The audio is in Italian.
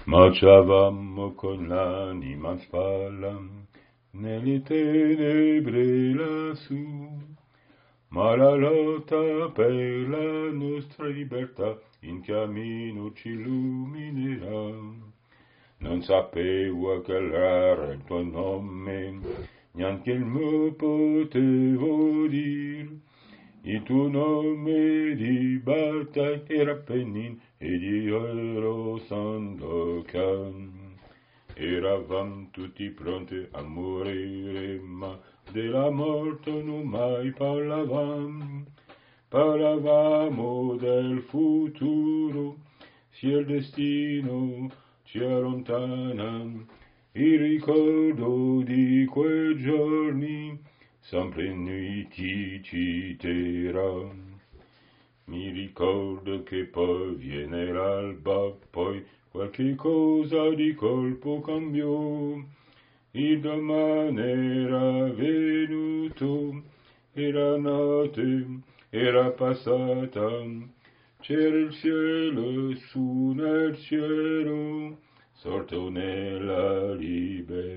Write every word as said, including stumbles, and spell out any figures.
Marciavamo con l'anima in spalla nelle tenebre lassù, ma la lotta per la nostra libertà in cammino ci illuminerà. Non sapevo qual era il tuo nome, neanche il mio potevo dir. Il tuo nome di battaglia era Penin ed io ero Sandokan. Eravam tutti pronti a morire, ma della morte non mai parlavamo. Parlavamo del futuro, se il destino ci allontana. Il ricordo di quei giorni sempre noi ti citerà. Mi ricordo che poi viene l'alba, poi qualche cosa di colpo cambiò. Il domani era venuto, era notte, era passata. C'era il cielo su nel cielo, sorto nella libertà.